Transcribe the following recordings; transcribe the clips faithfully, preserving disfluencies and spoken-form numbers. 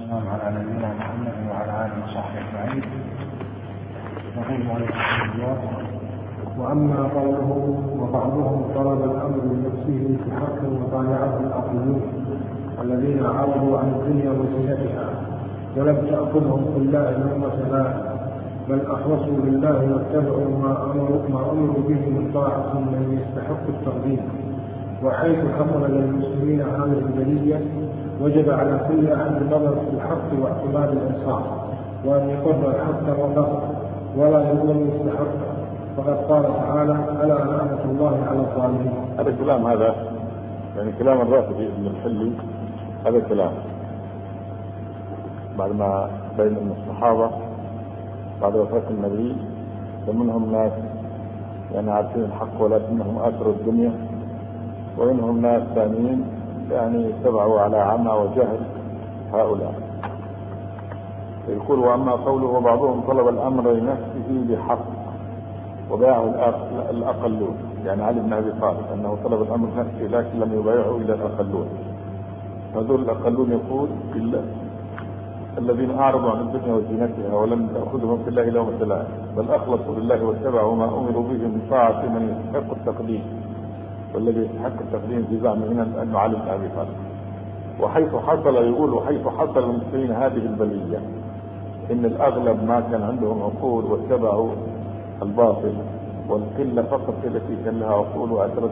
والسلام على نبينا محمد وعلى آله وصحبه أجمعين. يقول عليه رحمه الله: وأما قوله وبعضهم طلب الأمر لنفسه في حق وضايعه الأقلون الذين عرضوا عن الدنيا وزينتها ولم تأخذهم كلها نعمة لا، بل أخلصوا لله واتبعوا ما أمروا ما أمروا به من طاعة من يستحق التقديم. وحيث حصل للمسلمين هذه البلية وجب على كل أحد النظر في الحق واعتماد الإنصاف، وأن يقر الحق والنصر ولا يظلم يستحق، فقد قال تعالى: ألا لعنة الله على الظالمين. هذا الكلام هذا يعني كلام الرافضي ابن الحلي، هذا كلام بعد ما بين من الصحابة بعد وفاة النبي ومنهم ناس يعني عارفين الحق ولكنهم آثروا الدنيا، ومنهم ناس ثانيين يعني اتبعوا على عمى وجهل هؤلاء. يقول: وأما قوله وبعضهم طلب الأمر لنفسه بحق وباعه الأقلون، يعني علي بن أبي طالب أنه طلب الأمر لنفسه لكن لم يبايعه إلى الأقلون. هذول الأقلون يقول إلا الذين أعرضوا عن الدنيا وزينتها ولم تأخذهم في الله لومة لائم، بل أخلصوا لله واتبعوا ما أمروا به من طاعة من يستحق التقديم، والذي يستحق التقديم في زعمه أنه علي بن أبي طالب. وحيث حصل يقول وحيث حصل المسلمين هذه البلية إن الأغلب ما كان عندهم عقول واتبعوا الباطل، والقلة فقط التي كان لها عقول وأثرت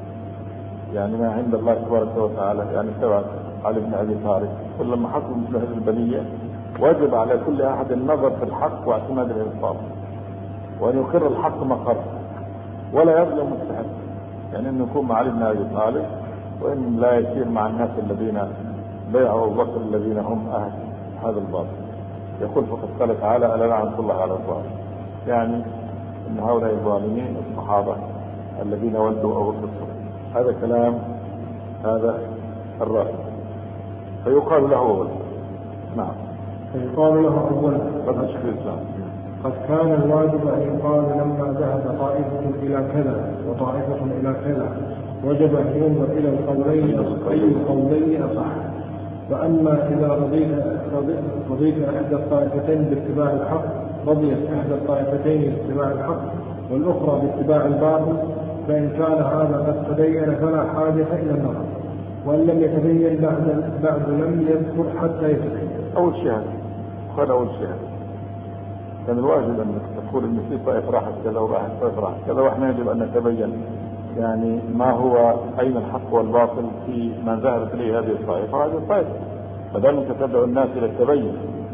يعني ما عند الله تبارك وتعالى، يعني اتبعت علي بن أبي طالب. ولما حصل مثل هذه البلية وجب على كل أحد النظر في الحق واعتماد الإنصاف، وأن يقر الحق مقر ولا يظلم مستحق، يعني أنه يكون مع علي بن أبي طالب، وإن لا يسير مع الناس الذين بيعوا أبو بكر الذين هم أهل هذا الباطل. يقول فقد قال تعالى: ألا لعنة الله على الظالمين، يعني أن هؤلاء الظالمين الصحابة الذين ولدوا أبو بكر. هذا كلام هذا الرأي. فيقال له أولا نعم فيقال له أولا قد أشكر الإسلام قد كان الواجب أن يقال لما ذهب طائفة إلى كذا وطائفة إلى كذا وجب أن ينظر إلى القولين أي القولين أصح. فأما إذا رضيت رضيت إحدى الطائفتين باتباع الحق رضيت إحدى الطائفتين باتباع الحق والأخرى باتباع الباطل، فإن كان هذا قد تبين فلا حاجة إلى النظر، وإن لم يتبين بعد بعد لم يذكر حتى يتبين. أول شيء هذا قال أول شيء هذا كان الواجب أن تقول إن في طائفة راحت كذا وراحت طائفة راحت كذا، وإحنا يجب أن نتبين يعني ما هو أين الحق والباطل في من ذهبت إليه هذه الطائفة وهذه الطائفة، ما دام تتبع الناس إلى التبين.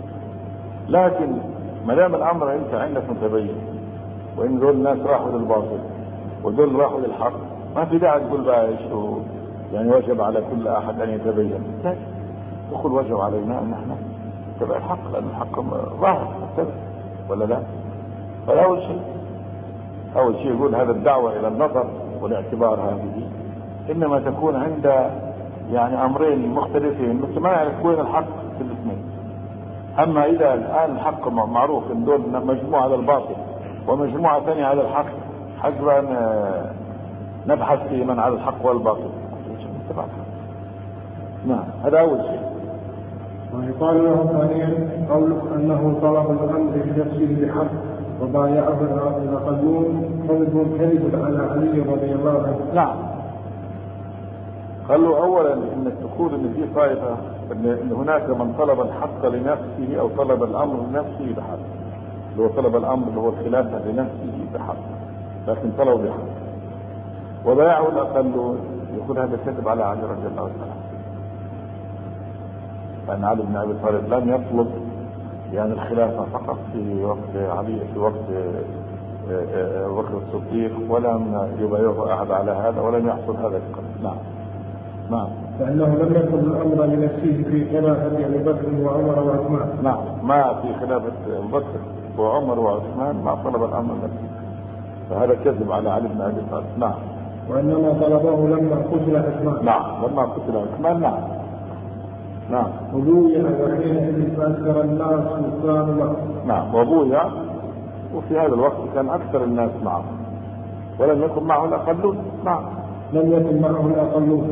لكن ما دام الأمر أنت عندك متبين، وإن دول الناس راحوا للباطل ودول راحوا للحق، ما في داعي تقول بقى إيش يعني وجب على كل أحد أن يتبين. تقول وجب علينا أن نحن نتبع الحق، لأن الحق ظاهر ولا لا؟ فأول شيء أول شيء يقول هذا الدعوة إلى النظر والاعتبار هذه إنما تكون عند يعني أمرين مختلفين، مثل ما يعرف وين الحق في الاثنين. أما إذا الآن الحق معروف إن دول مجموعة على الباطل ومجموعة ثانية على الحق، حسب أن نبحث في من على الحق والباطل. نعم هذا أول شيء. ويقال له ثانيا قول أنه طلب الأمر بنفسه بحق وبايعه الأقلون كذب كذب على علي رضي الله عنه. نعم قالوا أولا إن تقول إن في طائفة إن هناك من طلب الحق لنفسه أو طلب الأمر لنفسه بحق، اللي هو طلب الأمر اللي هو الخلافة لنفسه بحق لكن طلبوا بحق، وبايعه الأقلون يقول هذا كذب على علي رضي الله عنه، لأن علي بن أبي طالب لم يطلب يعني الخلافة فقط في وقت علي في وقت أبو بكر الصديق، ولم يبايعه أحد على هذا ولم يحصل هذا القدر. نعم نعم فإنه لم يطلب الأمر لنفسه في خلافة أبي بكر وعمر وعثمان. نعم ما في خلافة أبو بكر وعمر وعثمان ما طلب الأمر لنفسه، فهذا كذب على علي بن أبي طالب. نعم وإنما طلبه لما قتل عثمان. نعم لما قتل عثمان. نعم نعم وبويع وحينئذ فأكثر الناس وكانوا له. نعم وبويع، وفي هذا الوقت كان أكثر الناس معه ولم يكن معه الأقلون. نعم لم يكن معه الأقلون.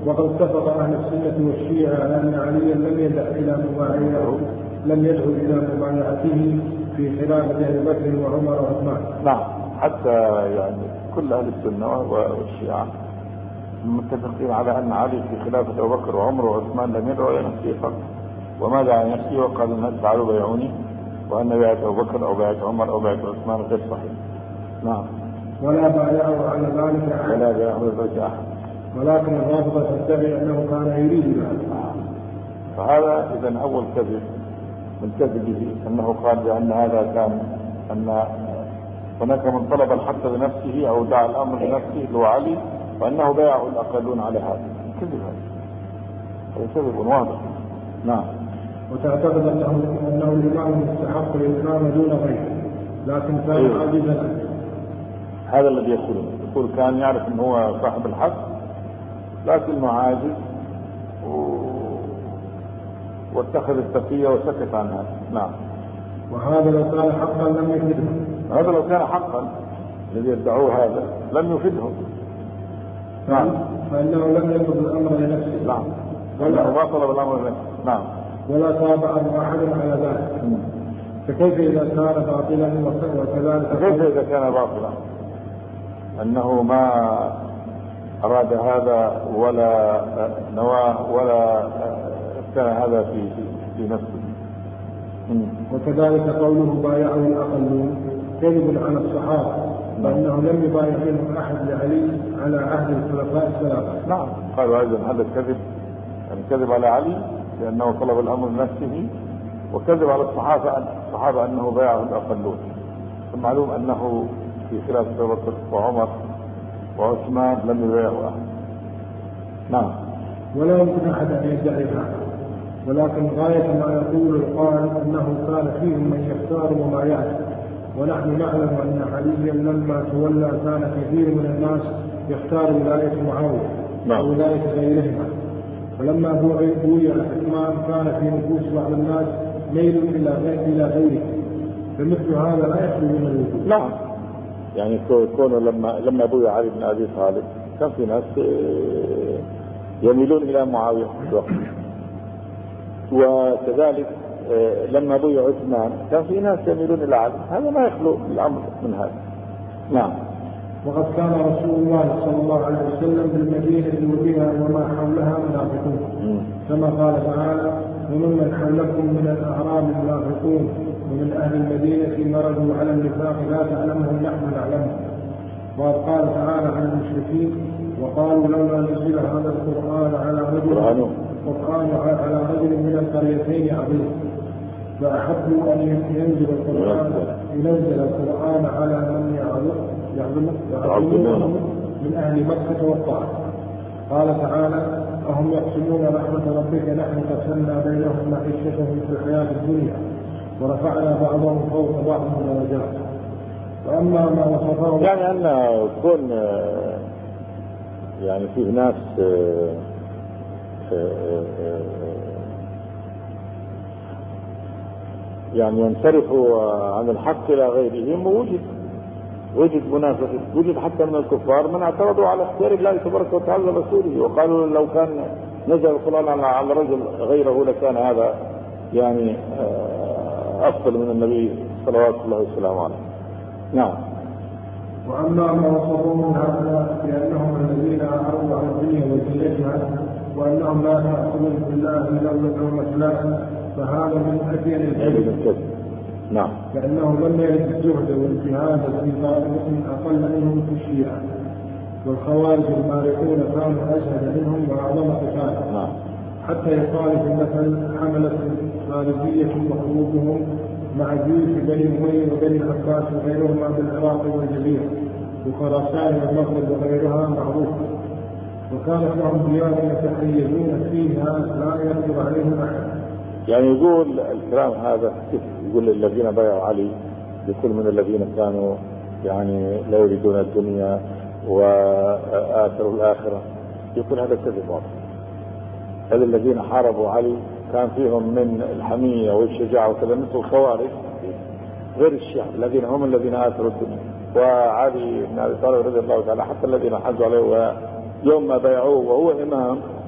وقد اتفق أهل السنة والشيعة على أن عليا لم يدع إلى مبايعته لم يدعو إلى مبايعته في خلافة أبي بكر وعمر وعثمان. نعم، حتى يعني كل أهل السنة والشيعة متفقين على أن علي في خلافة أبي بكر وعمر وعثمان لم يدعو إلى نفسه فقط، وما دعا نفسه وقال الناس تعالوا بيعوني، وأن بيعة أبو بكر أو بيعة عمر أو بيعة عثمان غير صحيح. نعم. ولا بايعه على ذلك أحد. ولا بايعه على ذلك أحد. ولكن الرافضة تدعي أنه كان يريد ذلك. فهذا إذن أول كذب من كذبه أنه قال بأن هذا كان أن هناك من طلب الحق لنفسه أو دعا الأمر لنفسه اللي هو علي، وأنه بايعه الأقلون على هذا. كذب هذا، هذا كذب واضح. نعم. وتعتقد أنه أنه الإمام المستحق للإمام دون غيره، لكن كان إيه؟ عاجزا. هذا الذي يقوله، يقول كان يعرف أنه هو صاحب الحق لكنه عاجز و... واتخذ التقية وسكت عن هذا. نعم. وهذا لو كان حقا لم يفدهم. هذا لو كان حقا الذي يدعوه هذا لم يفدهم. نعم. فإنه لم يطلب الأمر لنفسه. نعم. ولا ما طلب الأمر لنفسه. نعم. ولا تابع أحد على ذلك. م. فكيف إذا كان باطلا وكذلك؟ فكيف إذا كان باطلا أنه ما أراد هذا ولا نواه ولا كان هذا في في نفسه. وكذلك قوله بايعه الأقلون كذب على الصحابة، فإنه لم يبايعهم أحد لعلي على عهد الخلفاء الثلاثة. نعم. قالوا أيضا هذا الكذب، يعني كذب على علي لأنه طلب الأمر لنفسه، وكذب على الصحابة الصحابة أنه بايعه الأقلون. المعلوم أنه في خلافة أبي بكر وعمر وعثمان لم يبايعه أحد. نعم. ولا يمكن أحد أن يدعي هذا، ولكن غاية ما يقول القائل أنه كان فيهم من يختار مبايعته، ونحن نعلم أن عليا لما تولى كان كثير من الناس يختار ولاية معاوية وولاية غيرهما، ولما بويع عثمان كان في نفوس بعض الناس ميل إلى إلى غيره، فمثل هذا لا يخلو من الوجود. نعم. يعني كونه لما لما بويع علي بن أبي طالب كان في ناس يميلون إلى معاوية في الوقت، وكذلك لما بويع عثمان كان في ناس يميلون إلى علي، هذا ما يخلو الأمر من هذا. نعم. وقد كان رسول الله صلى الله عليه وسلم بالمدينة وبها وما حولها منافقون، كما قال تعالى: وممن حولكم من الأعراب منافقون ومن أهل المدينة مرضوا على النفاق لا تعلمهم نحن نعلمهم. وقد قال تعالى عن المشركين: وقالوا لولا نزل هذا القرآن على رجل القرآن على رجل من القريتين عظيم، فأحبوا أن ينزل القرآن ينزل القرآن على من يعظمونه من أهل مكة والطائف. قال تعالى: أهم يقسمون رحمة ربك نحن قسمنا بينهم معيشتهم في الحياة الدنيا ورفعنا بعضهم فوق بعض درجات. وأما ما وصفه يعني أن يكون يعني فيه ناس يعني ينصرفوا عن الحق إلى غيرهم، ووجد وجد منافقين، وجد حتى من الكفار من اعترضوا على اختيار الله تبارك وتعالى رسوله، وقالوا لو كان نزل القرآن على رجل غيره لكان هذا يعني أفضل من النبي صلوات الله وسلامه عليه. نعم. وأما ما وصفوا من هؤلاء بأنهم الذين أعرضوا عن الدنيا وزينتها وأنهم لا يأخذون بالله لولا لومة لائم، فهذا من أبين الكذب. نعم. لأنه لم يرد الزهد والاجتهاد في طائفة أقل منهم في الشيعة، والخوارج المارقون كانوا أزهد منهم وأعظم قتالا. نعم. حتى يقال في المثل: حملت خارجية وخروجهم مع جيوش بني أمية وبني العباس وغيرهما بالعراق والجزيرة وخراسان والمغرب وغيرها معروفة، وكانت لهم ديار يتحيزون فيها لا يقدر عليهم أحد. يعني يقول الكلام هذا يقول الذين بايعوا علي لكل من الذين كانوا يعني لا يريدون الدنيا وآثروا الآخرة، يقول هذا كذب واضح. هذا الذين حاربوا علي كان فيهم من الحمية والشجاعة وكذا مثل الخوارج غير الشيعة الذين هم الذين آثروا الدنيا، وعلي بن أبي طالب رضي الله تعالى حتى الذين حزوا عليه ويوم ما بايعوه وهو إمام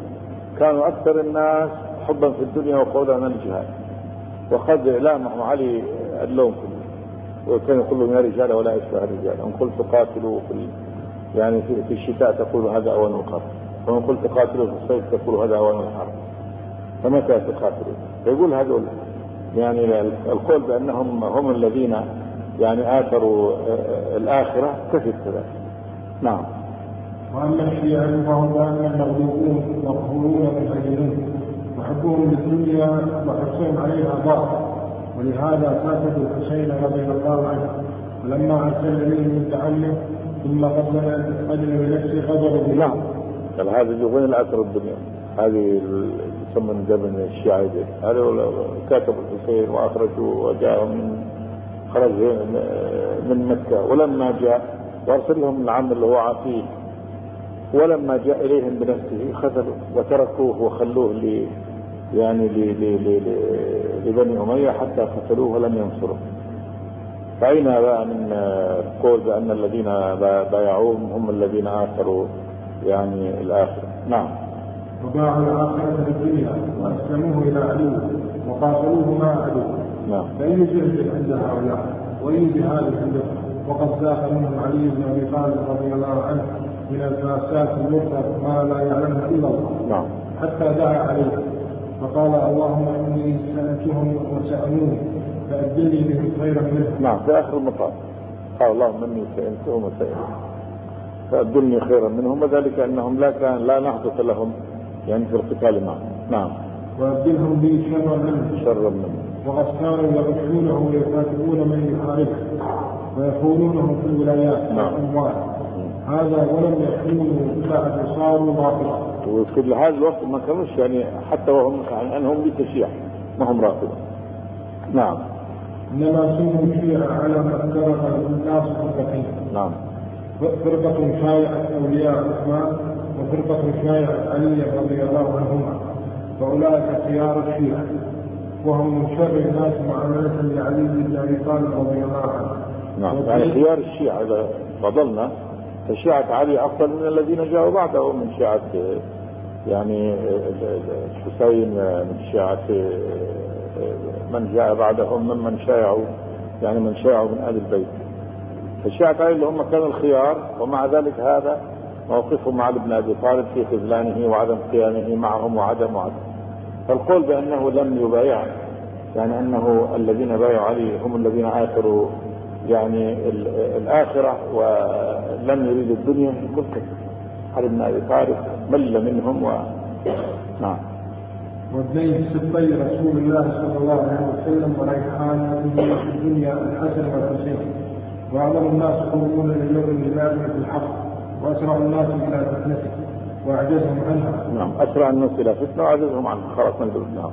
كانوا أكثر الناس حبا في الدنيا وقولا عن الجهاد، وقد لامهم علي اللوم كله، وكان يقول لهم يا رجال ولا أشبه الرجال، إن قلت قاتلوا في يعني في الشتاء تقول هذا أوان القرب، وإن قلت قاتلوا في الصيف تقول هذا أوان الحرب، فمتى تقاتلوا؟ فيقول هذول يعني القول بأنهم هم الذين يعني آثروا الآخرة كثير كذا. نعم. وأما الشيعة فهم دائما مغلوبون مقهورون مهاجرون، وحبهم للدنيا وحرصهم عليها باطل، ولهذا فاتت الحسين رضي الله عنه ولما أرسل إليه من تعلم ثم قدم بنفسه غضب به. نعم. هذا يقول الأثر الدنيا، هذه يسمى جبن الشيعة، هذا كاتب الحسين وأخرجه وجاء من خرج من مكة، ولما جاء وأرسلهم العم اللي هو عقيل، ولما جاء إليهم بنفسه خذلوا وتركوه وخلوه ل يعني لبني أمية حتى قتلوه ولم ينصروه. فأين بقى من قول بأن الذين بايعوهم هم الذين آثروا يعني الآخرة؟ نعم. وباعوا الآخرة في الدنيا وأسلموه إلى عدوه وقاتلوه مع عدوه. نعم. فأي جهد عند هؤلاء وأي جهاد عندهم؟ وقد ذاق منهم علي بن أبي طالب رضي الله عنه من الفاسات المرتب ما لا يعلمها إلا الله. نعم. حتى دعا عليه فقال اللهم إني سألتهم وسألوني فأبدلني بهم خيرا منهم. نعم. في آخر المطاف قال اللهم إني سألتهم وسألوني فأبدلني خيرا منهم، وذلك أنهم لا كان لا نهضة لهم يعني في القتال معهم. نعم. وأبدلهم بي شرا منهم. شرا منهم. وقد كانوا يغشونه ويكاتبون من يحاربه ويخونونه في الولايات والأموال. هذا ولم يكونوا بعد صاروا باطلا. وفي هذا الوقت ما كانوش يعني حتى وهم يعني أنهم بتشيع ما هم رافضة. نعم. إنما سموا الشيعة على ما افترق الناس فرقتين. نعم. فرقة شايعة أولياء عثمان وفرقة شايعة علي رضي الله عنهما، فأولئك خيار الشيعة وهم من شر الناس معاملة لعلي بن أبي طالب رضي الله عنه. نعم. يعني خيار الشيعة إذا فضلنا فشيعة علي أفضل من الذين جاءوا بعده من شيعة يعني الحسين، من شيعة من جاء بعدهم ممن شايعوا يعني من شايعوا من آل البيت. فشيعة علي اللي هم كانوا الخيار، ومع ذلك هذا موقفهم مع ابن أبي طالب في خذلانه وعدم قيامه معهم وعدم وعدم. فالقول بأنه لم يبايع يعني أنه الذين بايعوا علي هم الذين آثروا يعني الآخرة ولم يريد الدنيا يقول كذب. علي بن أبي طالب مل منهم و... نعم. وابنيه سبي رسول الله صلى الله عليه وسلم وريحان في الدنيا الحسن والحسين، وأعظم الناس قومون لليوم لله في الحق، وأسرع الناس إلى فتنته وأعجزهم عنها. نعم. أسرع الناس إلى فتنة وأعجزهم عنها. خلاص نقول. نعم.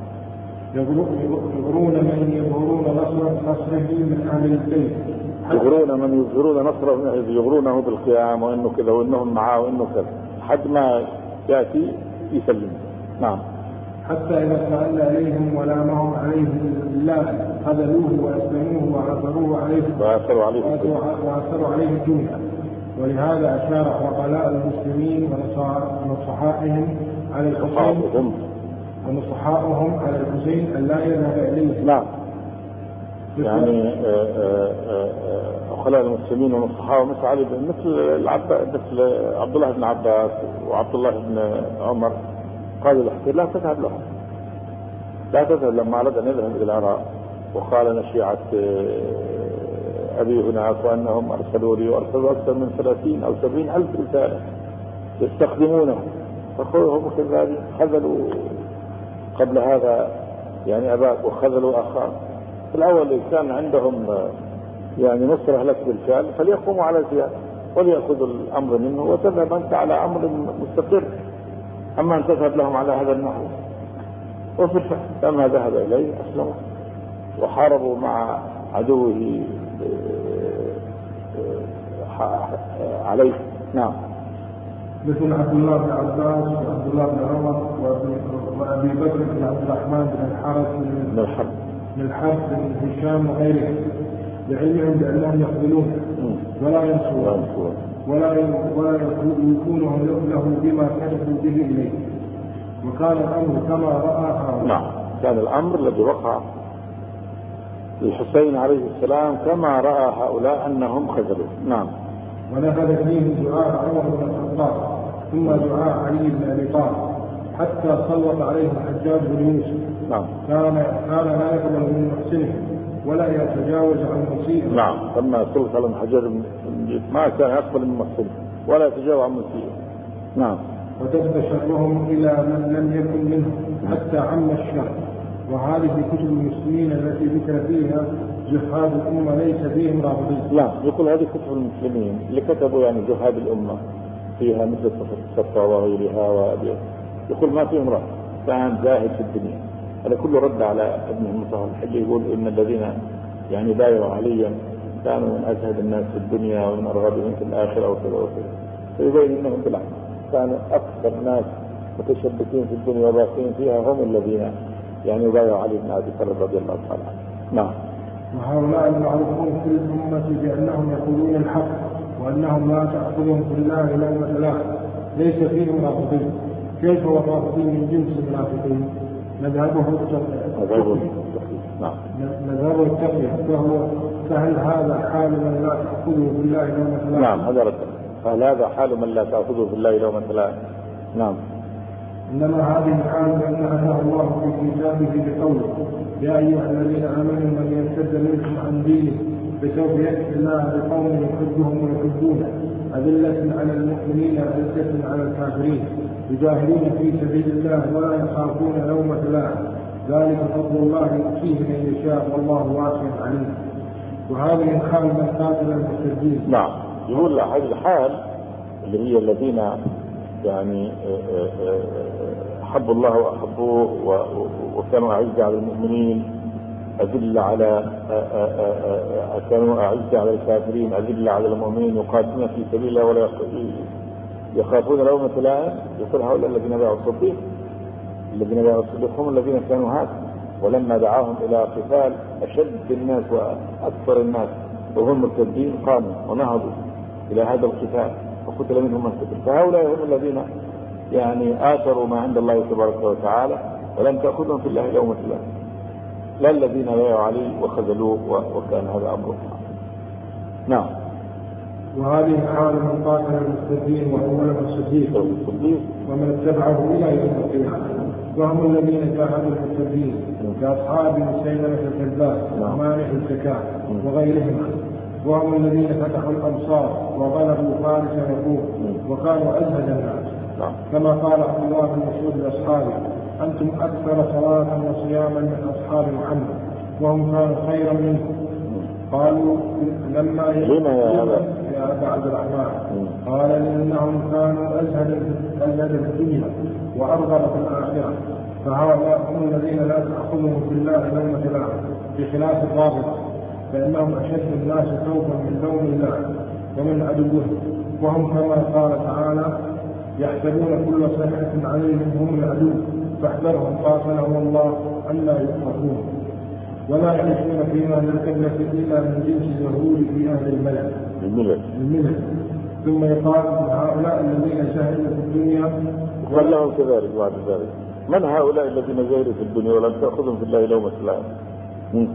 يغرون من يظهرون نصر نصره من أهل البيت، يغرون من يظهرون نصره يغرونه بالقيام وإنه كذا وإنهم معاه وإنه كذا حد ما يأتي يسلم. نعم. حتى إذا سأل عليهم ولامهم عليه بالله خذلوه وأسلموه وعثروه عليه وعثروا عليه وعثروا عليه الدنيا. ولهذا أشار عقلاء المسلمين ونصحائهم على الحسين ونصحائهم على الحسين أن لا يذهب إليه. نعم. يعني عقلاء المسلمين ونصحائهم مثل علي مثل العباس مثل عبد الله بن عباس وعبد الله بن عمر قالوا الحسين لا تذهب لهم، لا تذهب. لما أراد أن يذهب إلى العراق وقال نشيعة أبي هناك وأنهم أرسلوا لي وأرسلوا أكثر من ثلاثين أو سبعين ألف رسالة يستخدمونه، فقالوا هم كذلك خذلوا قبل هذا يعني أباك وخذلوا أخاك. في الأول كان عندهم يعني نصرة لك بالفعل فليقوموا على زيادة وليأخذوا الأمر منه وتذهب أنت على أمر مستقر، أما أن تذهب لهم على هذا النحو. وفي الفعل لما ذهب إليه أسلموا وحاربوا مع عدوه عليه. نعم. مثل عبد الله بن عباس وعبد الله بن عمر وأبي بكر بن عبد الرحمن بن الحارث بن الحرب من الحرب بن هشام وغيرهم، لعلمهم بأنهم يقبلون ولا ينصرون ولا ولا يكونهم له بما كتبوا به إليه، وكان الأمر كما رآها. نعم، كان الأمر الذي وقع للحسين عليه السلام كما رأى هؤلاء أنهم خذلوا. نعم. ونفذ فيه دعاء عمر بن الخطاب ثم دعاء علي بن أبي طالب حتى سلط عليه الحجاج بن يوسف. نعم. كان كان لا يقبل من محسنه ولا يتجاوز عن مسيئه. نعم، لما سلط على الحجاج ما كان يقبل من محسنه ولا يتجاوز عن مسيئه. نعم. وتبت شرهم إلى من لم يكن منهم حتى عم الشر. وهذه كتب المسلمين التي ذكر فيها جهاد الأمة ليس فيهم رافضين. لا، يقول هذه كتب المسلمين اللي كتبوا يعني جهاد الأمة فيها مثل الصفة وغيرها وأبيض، يقول ما فيهم رافض، كان زاهد في الدنيا. هذا كله رد على ابن المطهر الحجي، يقول إن الذين يعني بايعوا عليا كانوا من أزهد الناس في الدنيا ومن أرغبهم في الآخرة وكذا وكذا. فيبين إنهم بالعكس كانوا أكثر ناس متشبكين في الدنيا وباقين فيها هم الذين يعني بايعوا علي بن أبي طالب رضي الله تعالى عنه. نعم. وهؤلاء المعروفون في الأمة بأنهم يقولون الحق وأنهم لا تأخذهم في الله لومة لائم ليس فيهم رافضين. كيف هو الرافضين من جنس المنافقين؟ مذهبه التقية. نعم. مذهبه التقية. فهو فهل هذا حال من لا تأخذه في الله لومة لائم؟ نعم، هذا رد. فهل هذا حال من لا تأخذه في الله لومة لائم؟ نعم. إنما هذه الحال لأنها نهى الله في كتابه بقوله يا أيها الذين آمنوا من يرتد منكم عن دينه فسوف يأتي الله بقوم يحبهم ويحبونه أذلة على المؤمنين أعزة على الكافرين يجاهدون في سبيل الله ولا يخافون لومة لائم ذلك فضل الله يؤتيه من يشاء والله واسع عليم. وهذه الحال من قاتل المرتدين. نعم. يقول هذه الحال اللي هي الذين يعني أحبوا الله وأحبوه وكانوا أعزة على المؤمنين أذلة على كانوا أعزة على الكافرين أذلة على المؤمنين يقاتلون في سبيل الله ولا يخافون لومة لائم. يقول هؤلاء الذين باعوا الصديق الذين باعوا الصديق هم الذين كانوا هكذا، ولما دعاهم إلى قتال أشد الناس وأكثر الناس وهم مرتدين قاموا ونهضوا إلى هذا القتال وقتل منهم من قتل. فهؤلاء هم الذين يعني آثروا ما عند الله تبارك وتعالى ولم تأخذهم في الله لومة لائم، لا الذين بايعوا عليه وخذلوه وكان هذا أمره. نعم. وهذه حال من قاتل المرتدين وهو الصديق ومن اتبعه إلى يوم القيامة وهم الذين جاهدوا المرتدين كأصحاب مسيلمة الكذاب ومانع الزكاة وغيرهم، وهم الذين فتحوا الأمصار وغلبوا فارس وروم وكانوا أزهد الناس كما قال عبد الله بن مسعود لأصحابه أنتم أكثر صلاة وصياما من أصحاب محمد وهم كانوا خيرا منكم. قالوا لما يا أبا عبد الرحمن قال لأنهم كانوا أزهد في الدنيا وأرغب في الآخرة فهؤلاء هم الذين لا تأخذهم في الله لومة لائم بخلاف الرابطة فإنهم أشد الناس خوفا من لوم الله ومن عدوه وهم كما قال تعالى يحسبون كل صيحة عليهم هم العدو فاحذرهم قاتلهم الله ألا يؤفكون ولا يعيشون في أهل القبلة إلا من جنس اليهود في أهل الملل الملل. ثم يقال هؤلاء الذين شهدوا في الدنيا ولهم كذلك بعد ذلك من هؤلاء الذين جاهدوا في الدنيا ولم تأخذهم في الله لومة لائم؟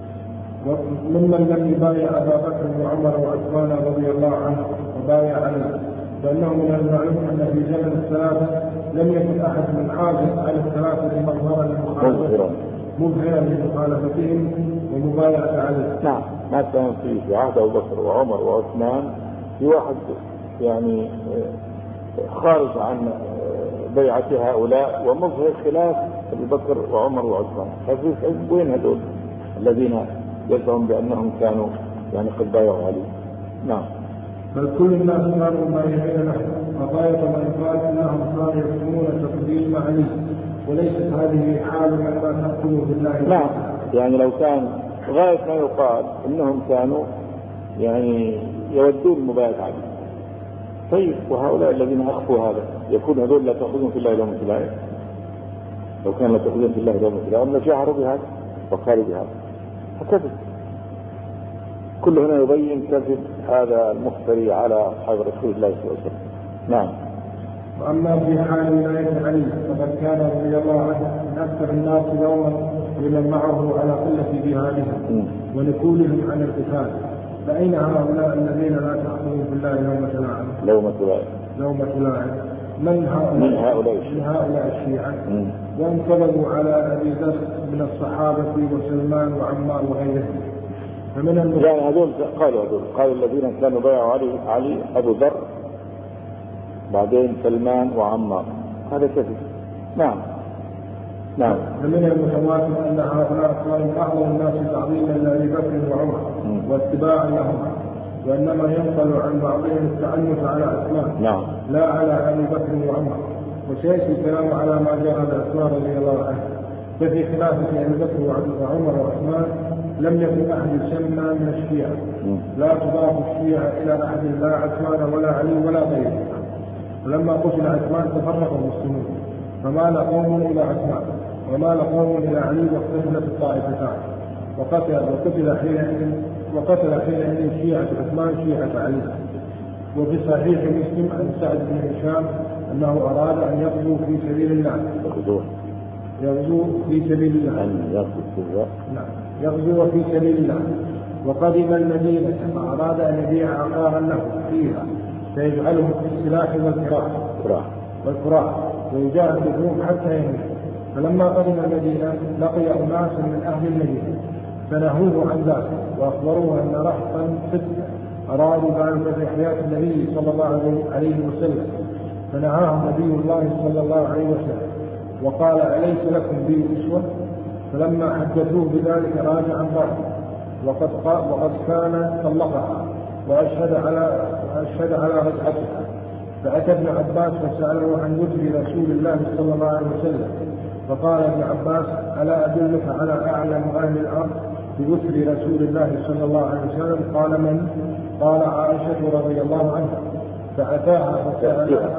ممن لم يبايع أبا بكر وعمر وعثمان رضي الله عنه وبايع عليه، فإنه من المعلوم أن في زمن الثلاثة لم يكن أحد من حاجز على الثلاثة مظهرا لمخالفتهم مظهرا لمخالفتهم ومبايعة عليه. نعم، ما كان في عهد أبو بكر وعمر وعثمان في واحد يعني خارج عن بيعة هؤلاء ومظهر خلاف أبي بكر وعمر وعثمان. وين هذول الذين يزعم بأنهم كانوا يعني قد بايعوا عليه؟ نعم. بل كل الناس كانوا بايعين له وغاية من قال انهم كانوا يحكمون تقديم عليه وليست هذه حال من لا تأخذه بالله. نعم، يعني لو كان غاية ما يقال انهم كانوا يعني يودون المبايعة عليه. طيب وهؤلاء الذين اخفوا هذا يكون هذول لا تأخذهم في الله لومة لائم؟ لو كان لا تأخذهم في الله لومة لائم لجاهروا بهذا وقالوا بهذا هكذا. كل هنا يبين كذب هذا المفتري على أصحاب رسول الله صلى الله عليه وسلم. نعم. وأما في حال ولاية علي فقد كان رضي الله عنه من أكثر الناس يوما لمن معه على قلة جهادهم ونكولهم عن القتال، فأين هؤلاء الذين لا تأخذون بالله لومة لائم؟ لومة لائم لومة لائم من هؤلاء؟ من هؤلاء من هؤلاء الشيعة. وانقلبوا على أبي ذر من الصحابة وسلمان وعمار وغيرهم. فمن يعني هذول قالوا هذول قالوا الذين كانوا بايعوا علي علي أبو ذر بعدين سلمان وعمار، هذا كذب. نعم نعم. فمن المتواتر أن هؤلاء كانوا أعظم الناس تعظيما لأبي بكر وعمر واتباعا لهم، وإنما ينقل عن بعضهم التعنت على عثمان نعم لا على أبي بكر وعمر. وسيأتي الكلام على ما جرى لعثمان رضي الله عنه. ففي خلافة أبي بكر وعمر وعثمان لم يكن أحد يسمى من الشيعة، لا تضاف الشيعة إلى أحد لا عثمان ولا علي ولا غيره. ولما قتل عثمان تفرق المسلمون، فمال قوم إلى عثمان ومال قوم إلى علي واختلفت الطائفتان، وقتل وقتل حينئذ وقتل حينئذ شيعة عثمان شيعة علي. وفي صحيح مسلم عن سعد بن هشام أنه أراد أن يغزو في سبيل الله. يغزو في سبيل الله. نعم يغزو في سبيل الله. وقدم المدينة فأراد أن يبيع عقارا له فيها فيجعله في السلاح والكراع والكراع ويجاهد الروم حتى يموت. فلما قدم المدينة لقي أناس من أهل المدينة فنهوه عن ذلك وأخبروه أن رهطا ستة أرادوا ذلك في حياة النبي صلى الله عليه وسلم، فنهاهم نبي الله صلى الله عليه وسلم وقال أليس لكم بي أسوة؟ فلما حدثوه بذلك راجع عن ذلك وقد, وقد كان طلقها وأشهد على أشهد على رجعتها. فأتى ابن عباس فسأله عن وجه رسول الله صلى الله عليه وسلم، فقال ابن عباس ألا أدلك على أعلم أهل الأرض بوتر رسول الله صلى الله عليه وسلم؟ قال من؟ قال عائشة رضي الله عنها. فأتاها فسألها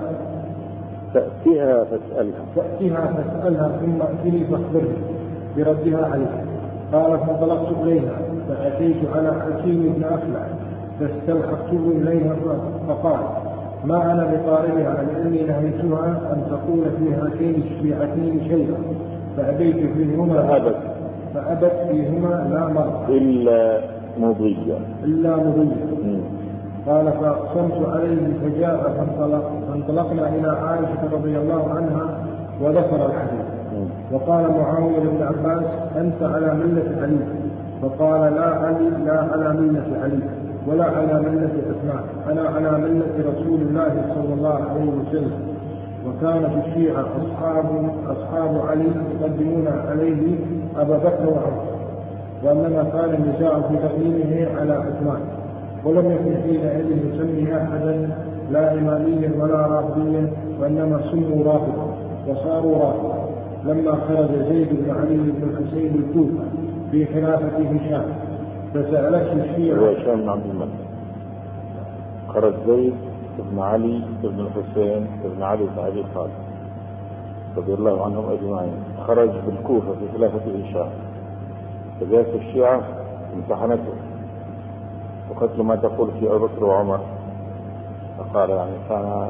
تأتيها فاسألها تأتيها فاسألها ثم أتني فاخبرني بردها عليها. قال فانطلقت إليها فأتيت على حكيم بن أفلح فاستلحقته إليها فقال ما أنا بقاربها لأني نهيتها أن تقول في هاتين الشيعتين شيئا فأبيت فيهما فأبت فأبت فيهما لا مرة إلا مضية إلا مضية. قال فأقسمت عليه فجاء فانطلق فانطلقنا إلى عائشة رضي الله عنها وذكر الحديث. وقال معاوية بن عباس أنت على ملة علي؟ فقال لا علي لا على ملة علي ولا على ملة عثمان، أنا على ملة رسول الله صلى الله عليه وسلم. وكان في الشيعة أصحاب أصحاب علي يقدمون عليه أبا بكر وعمر، وإنما كان النزاع في تقديمه على عثمان، ولم يكن حينئذ يسمي أحدا لا إماميا ولا رافضيا، وإنما سموا رافضا وصاروا رافضا لما خرج زيد بن علي بن الحسين الكوفة في خلافة هشام. فسألته الشيعة هو هشام بن عبد الملك. خرج زيد بن علي بن الحسين بن علي بن أبي طالب رضي الله عنهم أجمعين، خرج بالكوفة في خلافة هشام. فجاءت الشيعة امتحنته وقلت له ما تقول في أبي بكر وعمر؟ فقال يعني كان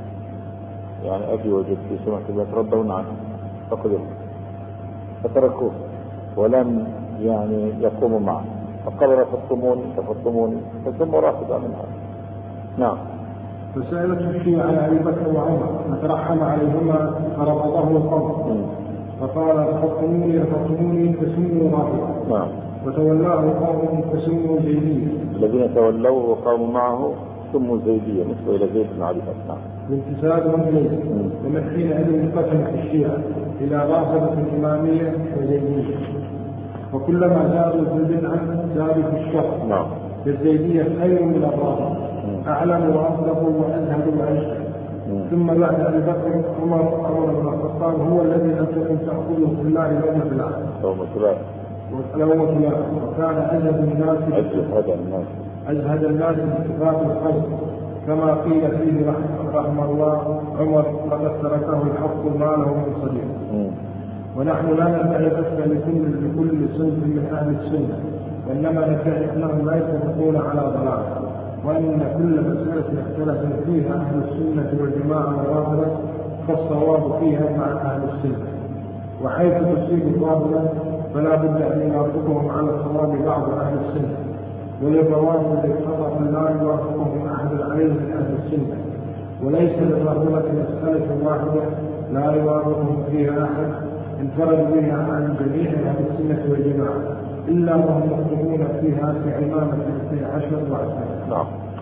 يعني أبي وجدتي سمعت يتردون عنه فقدروا فتركوه ولم يعني يقوموا معه. فقال رفضتموني تفضتموني فثم رافضا من هذا. نعم. فسألت الشيعة على أبي بكر وعمر فترحم عليهما فرفضه القوم فقال رفضتموني رفضتموني فسموا رافضا. نعم. وتولاه قوم فسموا زيديا. الذين تولوه وقاموا معه سموا زيديا نسبة إلى زيد بن علي. نعم. بانتسابهم إليه. ومن حينئذ انقسمت الشيعة إلى رافضة إمامية وزيدية، وكلما زادوا في البدعة زادوا في الشر. نعم. فالزيدية خير من الرافضة، أعلم وأصدق وأزهد وأشهد. ثم بعد أبي بكر عمر عمر بن الخطاب هو الذي لم تكن تأخذه في الله لومة لائم. لومة لائم. لومة لائم. وكان أزهد الناس أزهد الناس أزهد الناس باتفاق الخلق، كما قيل فيه رحمه الله عمر فقد تركه الحق ما له من صديق. ونحن لا ندعي بس لكل لكل صنف من أهل السنة، وإنما ندعي أنهم لا يتفقون على ضلال، وأن كل مسألة اختلف فيها أهل السنة والجماعة والرافضة فالصواب فيها مع أهل السنة، وحيث تصيب باطلا فلا بد أن يوافقهم على الصواب بعض أهل السنة، وللروافض خطأ لا يوافقهم أحد عليه من أهل السنة، وليس للرافضة مسألة واحدة لا يوافقهم فيها أحد انفرد بها عن جميع أهل السنة والجماعة إلا وهم مخطئون فيها في عمامة الاثني عشر وعشرين. نعم.